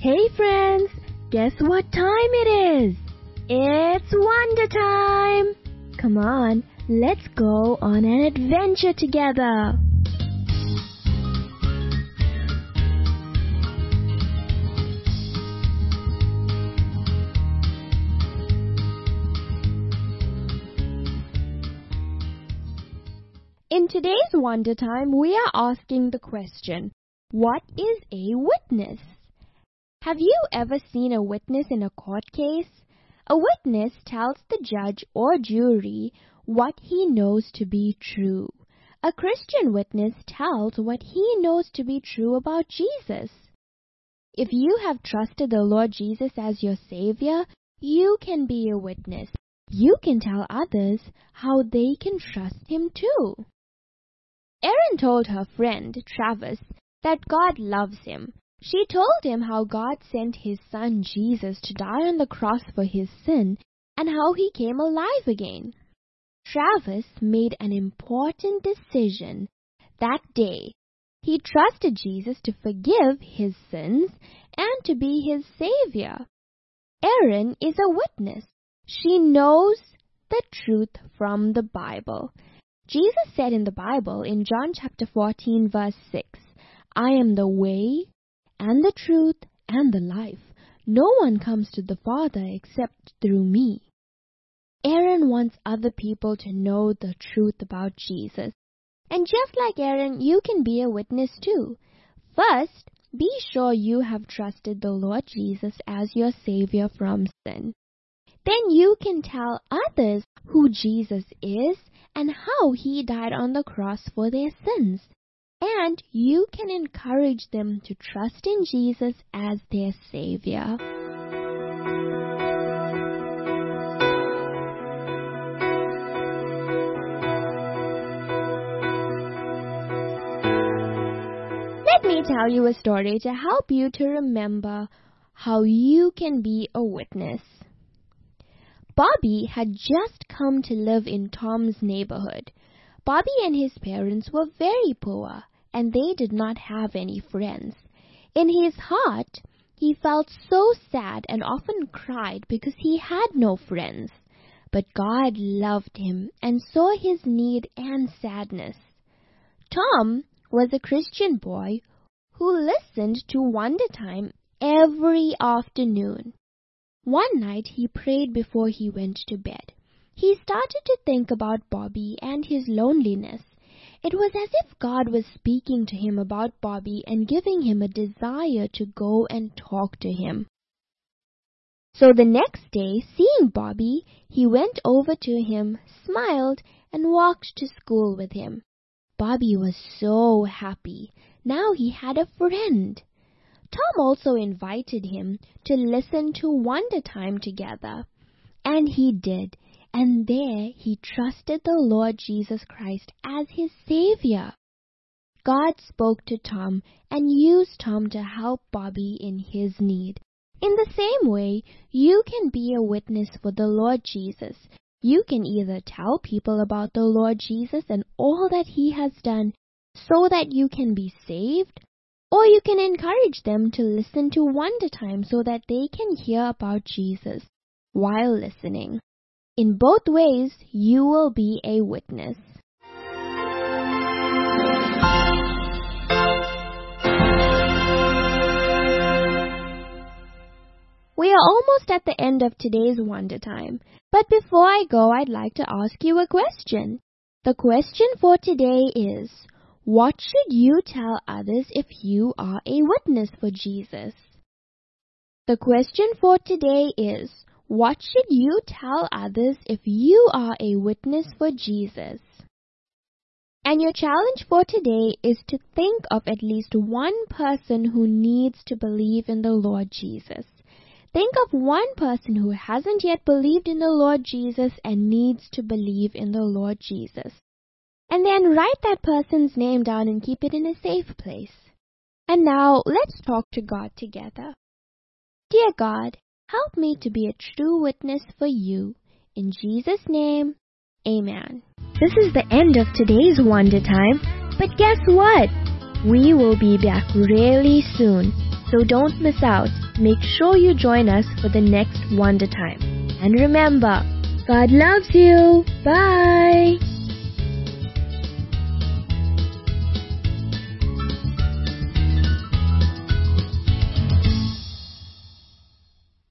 Hey friends, guess what time it is? It's Wonder Time! Come on, let's go on an adventure together! In today's Wonder Time, we are asking the question, what is a witness? Have you ever seen a witness in a court case? A witness tells the judge or jury what he knows to be true. A Christian witness tells what he knows to be true about Jesus. If you have trusted the Lord Jesus as your Savior, you can be a witness. You can tell others how they can trust Him too. Erin told her friend, Travis, that God loves him. She told him how God sent His Son Jesus to die on the cross for his sin and how He came alive again. Travis made an important decision that day. He trusted Jesus to forgive his sins and to be his Savior. Erin is a witness. She knows the truth from the Bible. Jesus said in the Bible in John chapter 14 verse 6, I am the way and the truth and the life. No one comes to the Father except through me. Erin wants other people to know the truth about Jesus. And just like Erin, you can be a witness too. First, be sure you have trusted the Lord Jesus as your Savior from sin. Then you can tell others who Jesus is and how He died on the cross for their sins. And you can encourage them to trust in Jesus as their Savior. Let me tell you a story to help you to remember how you can be a witness. Bobby had just come to live in Tom's neighborhood. Bobby and his parents were very poor, and they did not have any friends. In his heart, he felt so sad and often cried because he had no friends. But God loved him and saw his need and sadness. Tom was a Christian boy who listened to Wonder Time every afternoon. One night he prayed before he went to bed. He started to think about Bobby and his loneliness. It was as if God was speaking to him about Bobby and giving him a desire to go and talk to him. So the next day, seeing Bobby, he went over to him, smiled, and walked to school with him. Bobby was so happy. Now he had a friend. Tom also invited him to listen to Wonder Time together. And he did. And there he trusted the Lord Jesus Christ as his Savior. God spoke to Tom and used Tom to help Bobby in his need. In the same way, you can be a witness for the Lord Jesus. You can either tell people about the Lord Jesus and all that He has done so that you can be saved, or you can encourage them to listen to Wonder Time so that they can hear about Jesus while listening. In both ways, you will be a witness. We are almost at the end of today's Wonder Time. But before I go, I'd like to ask you a question. The question for today is, what should you tell others if you are a witness for Jesus? The question for today is, what should you tell others if you are a witness for Jesus? And your challenge for today is to think of at least one person who needs to believe in the Lord Jesus. Think of one person who hasn't yet believed in the Lord Jesus and needs to believe in the Lord Jesus. And then write that person's name down and keep it in a safe place. And now let's talk to God together. Dear God, help me to be a true witness for you. In Jesus' name, amen. This is the end of today's Wonder Time. But guess what? We will be back really soon. So don't miss out. make sure you join us for the next Wonder Time. And remember, God loves you. Bye.